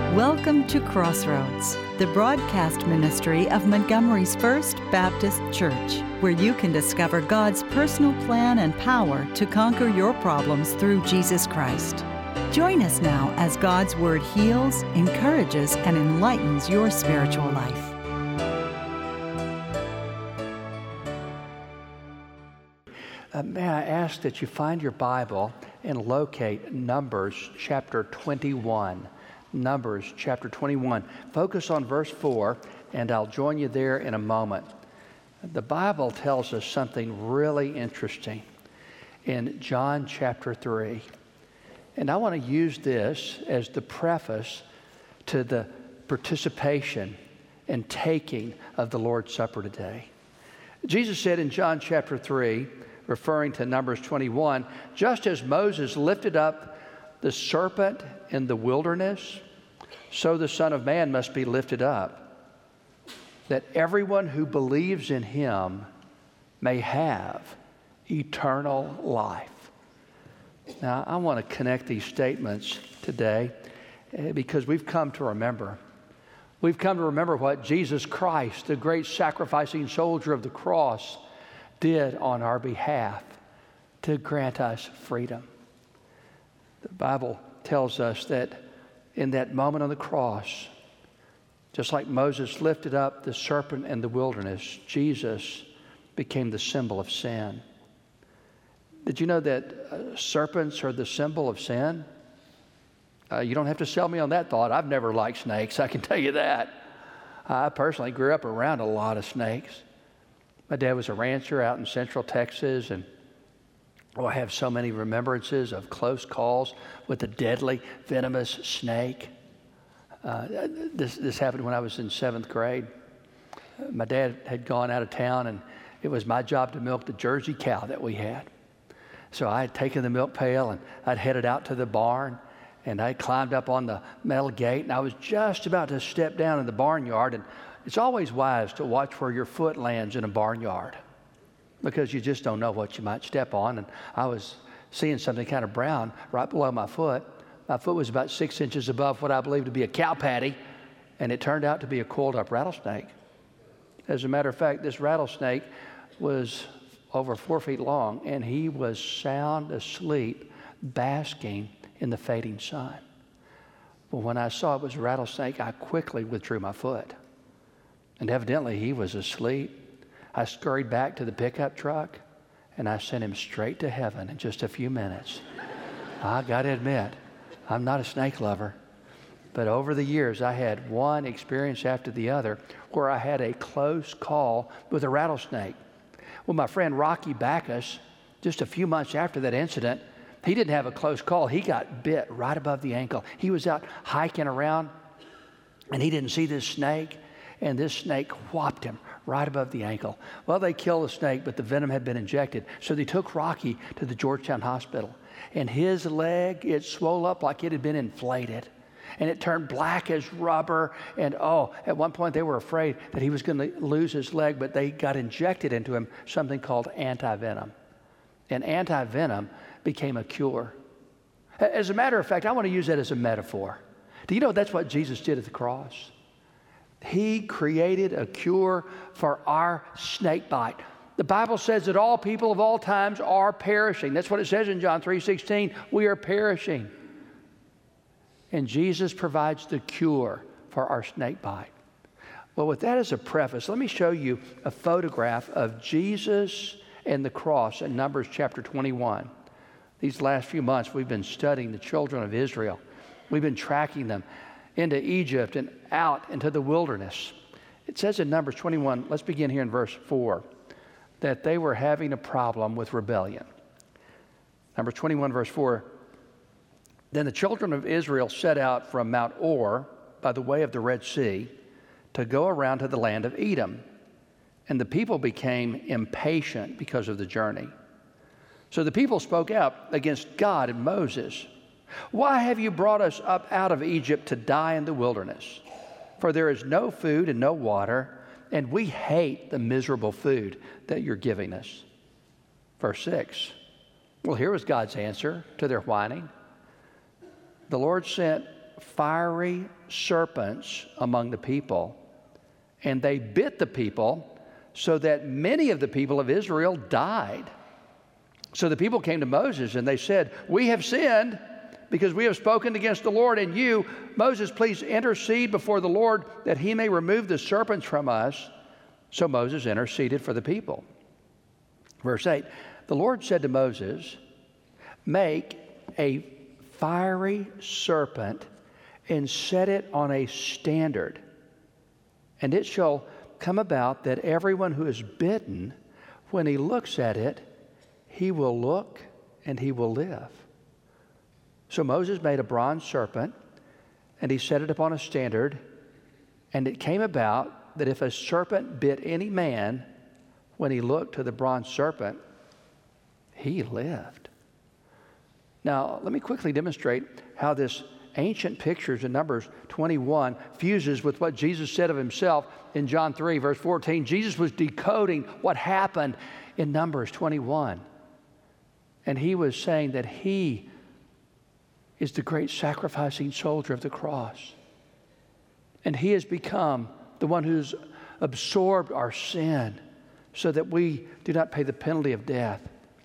Welcome to Crossroads, the broadcast ministry of Montgomery's First Baptist Church, where you can discover God's personal plan and power to conquer your problems through Jesus Christ. Join us now as God's Word heals, encourages, and enlightens your spiritual life. May I ask that you find your Bible and locate Numbers chapter 21. Numbers chapter 21. Focus on verse 4, and I'll join you there in a moment. The Bible tells us something really interesting in John chapter 3. And I want to use this as the preface to the participation and taking of the Lord's Supper today. Jesus said in John chapter 3, referring to Numbers 21, just as Moses lifted up the serpent in the wilderness, so the Son of Man must be lifted up, that everyone who believes in him may have eternal life. Now, I want to connect these statements today because we've come to remember. We've come to remember what Jesus Christ, the great sacrificing soldier of the cross, did on our behalf to grant us freedom. The Bible tells us that in that moment on the cross, just like Moses lifted up the serpent in the wilderness, Jesus became the symbol of sin. Did you know that serpents are the symbol of sin? You don't have to sell me on that thought. I've never liked snakes, I can tell you that. I personally grew up around a lot of snakes. My dad was a rancher out in central Texas, and I have so many remembrances of close calls with a deadly, venomous snake. This happened when I was in 7th grade. My dad had gone out of town, and it was my job to milk the Jersey cow that we had. So I had taken the milk pail, and I'd headed out to the barn, and I climbed up on the metal gate, and I was just about to step down in the barnyard. And it's always wise to watch where your foot lands in a barnyard, because you just don't know what you might step on. And I was seeing something kind of brown right below my foot. My foot was about 6 inches above what I believed to be a cow patty, and it turned out to be a coiled up rattlesnake. As a matter of fact, this rattlesnake was over 4 feet long, and he was sound asleep, basking in the fading sun. Well, when I saw it was a rattlesnake, I quickly withdrew my foot. And evidently he was asleep. I scurried back to the pickup truck, and I sent him straight to heaven in just a few minutes. I got to admit, I'm not a snake lover, but over the years I had one experience after the other where I had a close call with a rattlesnake. Well, my friend Rocky Backus, just a few months after that incident, he didn't have a close call. He got bit right above the ankle. He was out hiking around, and he didn't see this snake, and this snake whopped him right above the ankle. Well, they killed the snake, but the venom had been injected. So they took Rocky to the Georgetown Hospital, and his leg, it swelled up like it had been inflated, and it turned black as rubber. And at one point they were afraid that he was going to lose his leg, but they got injected into him something called anti-venom. And anti-venom became a cure. As a matter of fact, I want to use that as a metaphor. Do you know that's what Jesus did at the cross? He created a cure for our snake bite. The Bible says that all people of all times are perishing. That's what it says in John 3:16. We are perishing. And Jesus provides the cure for our snake bite. Well, with that as a preface, let me show you a photograph of Jesus and the cross in Numbers chapter 21. These last few months, we've been studying the children of Israel. We've been tracking them into Egypt and out into the wilderness. It says in Numbers 21, let's begin here in verse 4, that they were having a problem with rebellion. Numbers 21, verse 4, then the children of Israel set out from Mount Or by the way of the Red Sea to go around to the land of Edom. And the people became impatient because of the journey. So the people spoke out against God and Moses. Why have you brought us up out of Egypt to die in the wilderness? For there is no food and no water, and we hate the miserable food that you're giving us. Verse 6. Well, here was God's answer to their whining. The Lord sent fiery serpents among the people, and they bit the people, so that many of the people of Israel died. So the people came to Moses and they said, "We have sinned because we have spoken against the Lord and you. Moses, please intercede before the Lord that he may remove the serpents from us." So Moses interceded for the people. Verse 8, the Lord said to Moses, "Make a fiery serpent and set it on a standard. And it shall come about that everyone who is bitten, when he looks at it, he will look and he will live." So Moses made a bronze serpent, and he set it upon a standard. And it came about that if a serpent bit any man, when he looked to the bronze serpent, he lived. Now, let me quickly demonstrate how this ancient pictures in Numbers 21 fuses with what Jesus said of himself in John 3, verse 14. Jesus was decoding what happened in Numbers 21. And he was saying that he is the great sacrificing soldier of the cross. And he has become the one who's absorbed our sin so that we do not pay the penalty of death.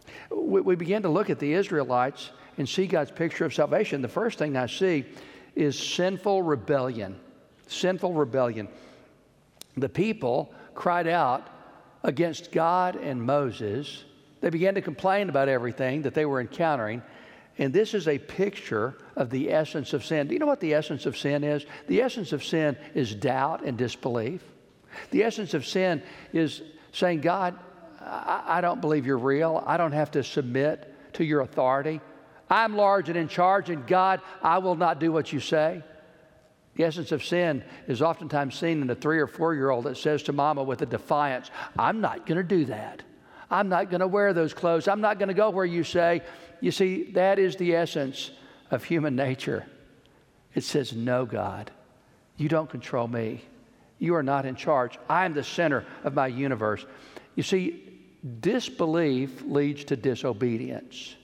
We begin to look at the Israelites and see God's picture of salvation. The first thing I see is sinful rebellion. Sinful rebellion. The people cried out against God and Moses. They began to complain about everything that they were encountering. And this is a picture of the essence of sin. Do you know what the essence of sin is? The essence of sin is doubt and disbelief. The essence of sin is saying, "God, I don't believe you're real. I don't have to submit to your authority. I'm large and in charge, and God, I will not do what you say." The essence of sin is oftentimes seen in a 3 or 4-year-old that says to mama with a defiance, "I'm not going to do that. I'm not going to wear those clothes. I'm not going to go where you say." You see, that is the essence of human nature. It says, "No, God, you don't control me. You are not in charge. I am the center of my universe." You see, disbelief leads to disobedience.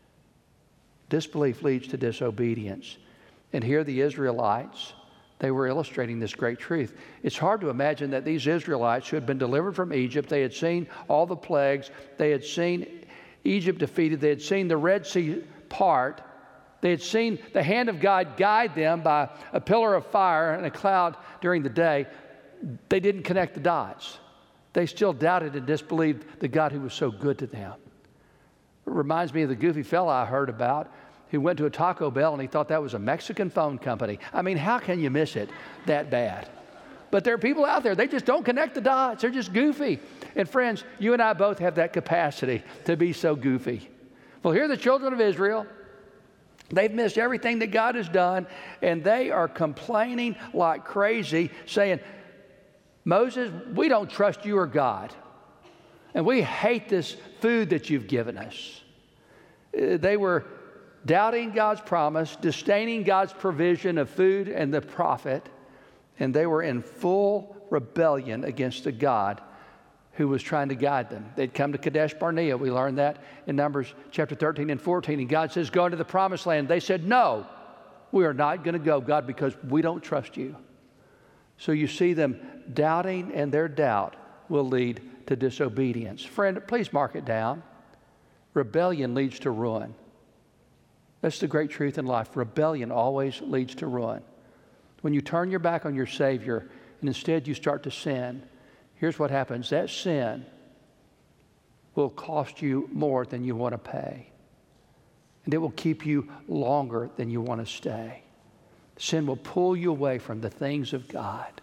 Disbelief leads to disobedience. And here the Israelites, they were illustrating this great truth. It's hard to imagine that these Israelites who had been delivered from Egypt, they had seen all the plagues, they had seen Egypt defeated, they had seen the Red Sea part, they had seen the hand of God guide them by a pillar of fire and a cloud during the day. They didn't connect the dots. They still doubted and disbelieved the God who was so good to them. It reminds me of the goofy fella I heard about who went to a Taco Bell and he thought that was a Mexican phone company. I mean, how can you miss it that bad? But there are people out there, they just don't connect the dots. They're just goofy. And friends, you and I both have that capacity to be so goofy. Well, here are the children of Israel. They've missed everything that God has done, and they are complaining like crazy, saying, "Moses, we don't trust you or God. And we hate this food that you've given us." They were doubting God's promise, disdaining God's provision of food and the prophet, and they were in full rebellion against the God who was trying to guide them. They'd come to Kadesh Barnea. We learned that in Numbers chapter 13 and 14. And God says, "Go into the promised land." They said, "No, we are not going to go, God, because we don't trust you." So you see them doubting, and their doubt will lead to disobedience. Friend, please mark it down. Rebellion leads to ruin. That's the great truth in life. Rebellion always leads to ruin. When you turn your back on your Savior and instead you start to sin, here's what happens. That sin will cost you more than you want to pay. And it will keep you longer than you want to stay. Sin will pull you away from the things of God.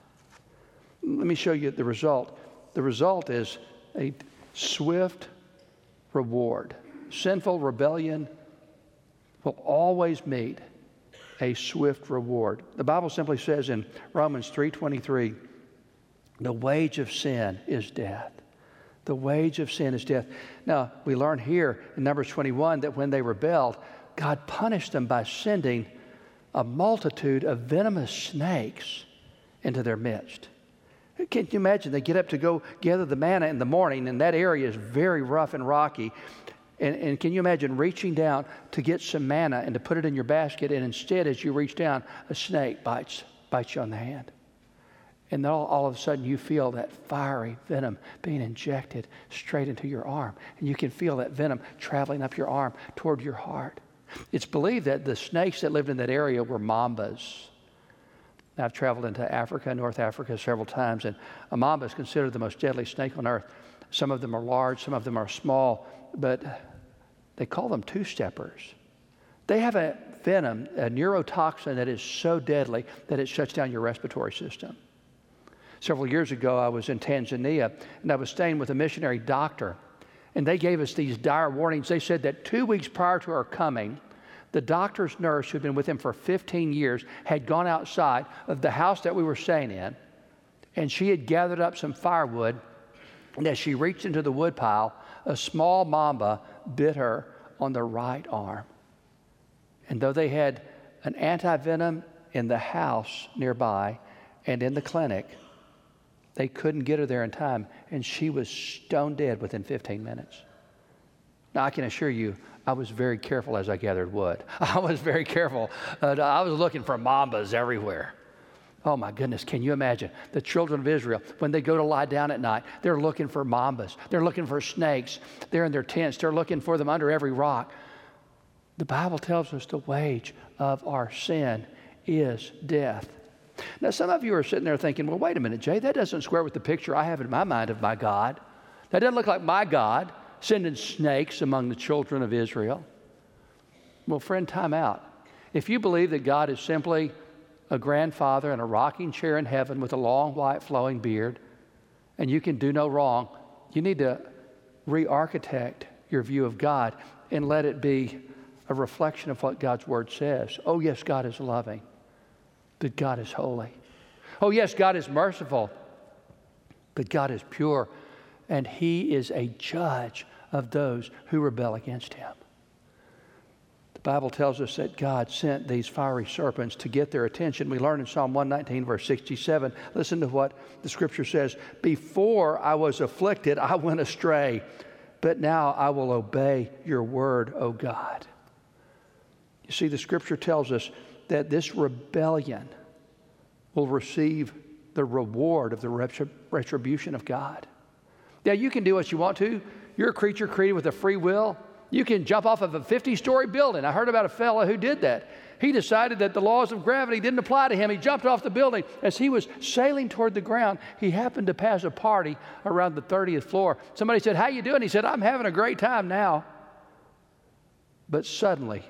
Let me show you the result. The result is a swift reward. Sinful rebellion will always meet a swift reward. The Bible simply says in Romans 3:23, the wage of sin is death. The wage of sin is death. Now, we learn here in Numbers 21 that when they rebelled, God punished them by sending a multitude of venomous snakes into their midst. Can you imagine? They get up to go gather the manna in the morning, and that area is very rough and rocky. And can you imagine reaching down to get some manna and to put it in your basket, and instead as you reach down, a snake bites you on the hand. And then all of a sudden you feel that fiery venom being injected straight into your arm. And you can feel that venom traveling up your arm toward your heart. It's believed that the snakes that lived in that area were mambas. Now, I've traveled into Africa, North Africa several times, and a mamba is considered the most deadly snake on earth. Some of them are large, some of them are small, but they call them two-steppers. They have a venom, a neurotoxin that is so deadly that it shuts down your respiratory system. Several years ago, I was in Tanzania, and I was staying with a missionary doctor, and they gave us these dire warnings. They said that 2 weeks prior to our coming, the doctor's nurse, who had been with him for 15 years, had gone outside of the house that we were staying in, and she had gathered up some firewood, and as she reached into the wood pile, a small mamba bit her on the right arm. And though they had an anti-venom in the house nearby and in the clinic, they couldn't get her there in time, and she was stone dead within 15 minutes. Now, I can assure you, I was very careful as I gathered wood. I was very careful. I was looking for mambas everywhere. Oh my goodness, can you imagine? The children of Israel, when they go to lie down at night, they're looking for mambas. They're looking for snakes. They're in their tents. They're looking for them under every rock. The Bible tells us the wage of our sin is death. Now, some of you are sitting there thinking, well, wait a minute, Jay, that doesn't square with the picture I have in my mind of my God. That doesn't look like my God sending snakes among the children of Israel. Well, friend, time out. If you believe that God is simply a grandfather in a rocking chair in heaven with a long, white, flowing beard, and you can do no wrong, you need to re-architect your view of God and let it be a reflection of what God's Word says. Oh, yes, God is loving, but God is holy. Oh, yes, God is merciful, but God is pure, and He is a judge of those who rebel against Him. The Bible tells us that God sent these fiery serpents to get their attention. We learn in Psalm 119, verse 67, listen to what the Scripture says. Before I was afflicted, I went astray, but now I will obey your word, O God. You see, the Scripture tells us that this rebellion will receive the reward of the retribution of God. Now, you can do what you want to. You're a creature created with a free will. You can jump off of a 50-story building. I heard about a fellow who did that. He decided that the laws of gravity didn't apply to him. He jumped off the building. As he was sailing toward the ground, he happened to pass a party around the 30th floor. Somebody said, "How you doing?" He said, "I'm having a great time now." But suddenly,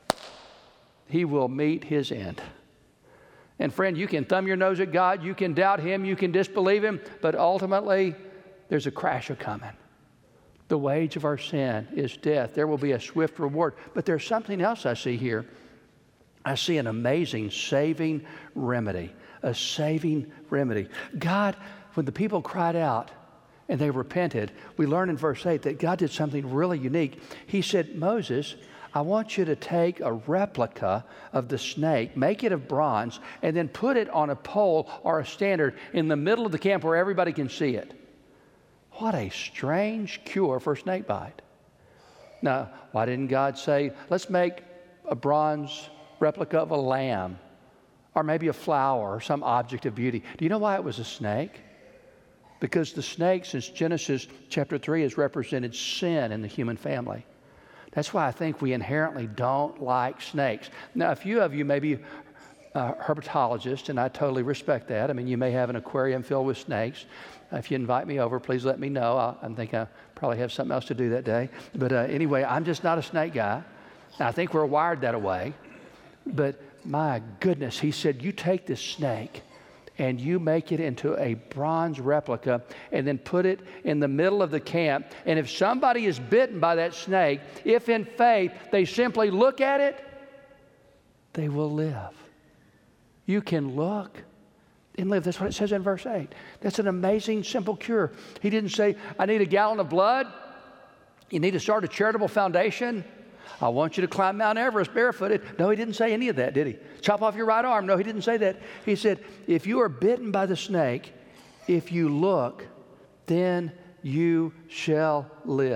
he will meet his end. And friend, you can thumb your nose at God, you can doubt Him, you can disbelieve Him, but ultimately, there's a crash coming. The wage of our sin is death. There will be a swift reward. But there's something else I see here. I see an amazing saving remedy. A saving remedy. God, when the people cried out and they repented, we learn in verse 8 that God did something really unique. He said, "Moses, I want you to take a replica of the snake, make it of bronze, and then put it on a pole or a standard in the middle of the camp where everybody can see it." What a strange cure for snake bite. Now, why didn't God say, let's make a bronze replica of a lamb, or maybe a flower, or some object of beauty? Do you know why it was a snake? Because the snake, since Genesis chapter 3, has represented sin in the human family. That's why I think we inherently don't like snakes. Now, a few of you may be herpetologists, and I totally respect that. I mean, you may have an aquarium filled with snakes. If you invite me over, please let me know. I think I probably have something else to do that day. But anyway, I'm just not a snake guy. I think we're wired that way. But my goodness, he said, you take this snake and you make it into a bronze replica and then put it in the middle of the camp. And if somebody is bitten by that snake, if in faith they simply look at it, they will live. You can look and live. That's what it says in verse 8. That's an amazing, simple cure. He didn't say, I need a gallon of blood. You need to start a charitable foundation. I want you to climb Mount Everest barefooted. No, he didn't say any of that, did he? Chop off your right arm. No, he didn't say that. He said, if you are bitten by the snake, if you look, then you shall live.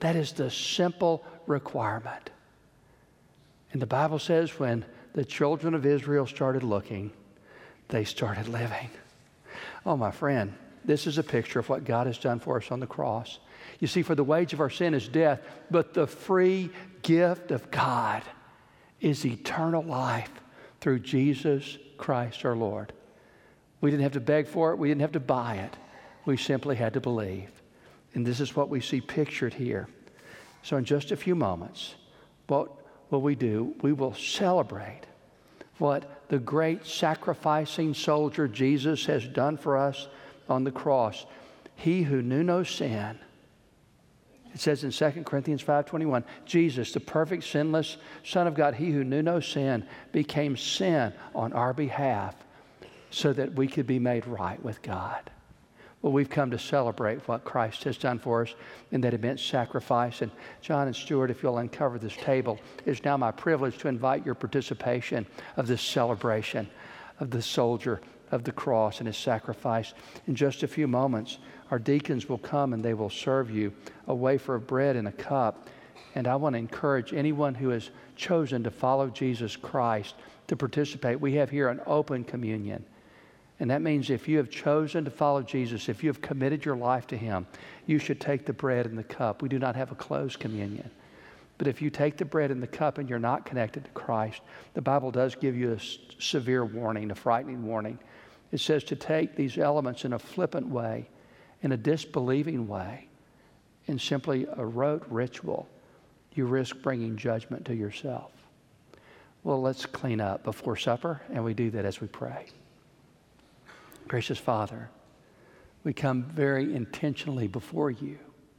That is the simple requirement. And the Bible says when the children of Israel started looking, they started living. Oh, my friend, this is a picture of what God has done for us on the cross. You see, for the wage of our sin is death, but the free gift of God is eternal life through Jesus Christ our Lord. We didn't have to beg for it. We didn't have to buy it. We simply had to believe. And this is what we see pictured here. So in just a few moments, what will we do? We will celebrate what the great sacrificing soldier Jesus has done for us on the cross. He who knew no sin, it says in 2 Corinthians 5:21, Jesus, the perfect sinless Son of God, he who knew no sin, became sin on our behalf so that we could be made right with God. Well, we've come to celebrate what Christ has done for us in that immense sacrifice. And John and Stuart, if you'll uncover this table, it's now my privilege to invite your participation of this celebration of the soldier of the cross and his sacrifice. In just a few moments, our deacons will come and they will serve you a wafer of bread and a cup. And I want to encourage anyone who has chosen to follow Jesus Christ to participate. We have here an open communion. And that means if you have chosen to follow Jesus, if you have committed your life to Him, you should take the bread and the cup. We do not have a closed communion. But if you take the bread and the cup and you're not connected to Christ, the Bible does give you a severe warning, a frightening warning. It says to take these elements in a flippant way, in a disbelieving way, in simply a rote ritual, you risk bringing judgment to yourself. Well, let's clean up before supper, and we do that as we pray. Gracious Father, we come very intentionally before you,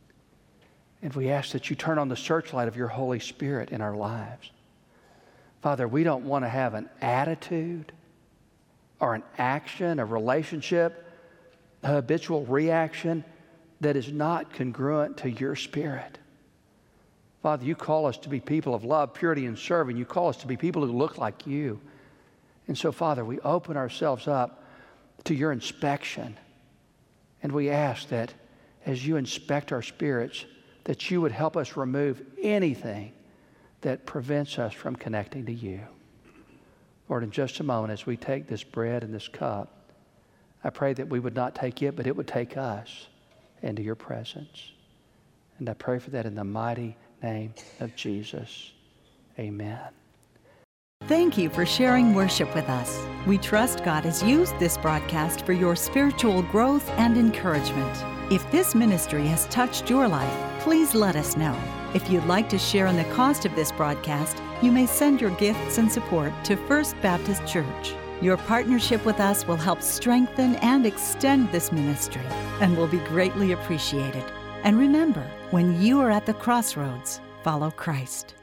and we ask that you turn on the searchlight of your Holy Spirit in our lives. Father, we don't want to have an attitude or an action, a relationship, a habitual reaction that is not congruent to your Spirit. Father, you call us to be people of love, purity, and serving. You call us to be people who look like you. And so, Father, we open ourselves up to your inspection. And we ask that as you inspect our spirits, that you would help us remove anything that prevents us from connecting to you. Lord, in just a moment, as we take this bread and this cup, I pray that we would not take it, but it would take us into your presence. And I pray for that in the mighty name of Jesus. Amen. Thank you for sharing worship with us. We trust God has used this broadcast for your spiritual growth and encouragement. If this ministry has touched your life, please let us know. If you'd like to share in the cost of this broadcast, you may send your gifts and support to First Baptist Church. Your partnership with us will help strengthen and extend this ministry and will be greatly appreciated. And remember, when you are at the crossroads, follow Christ.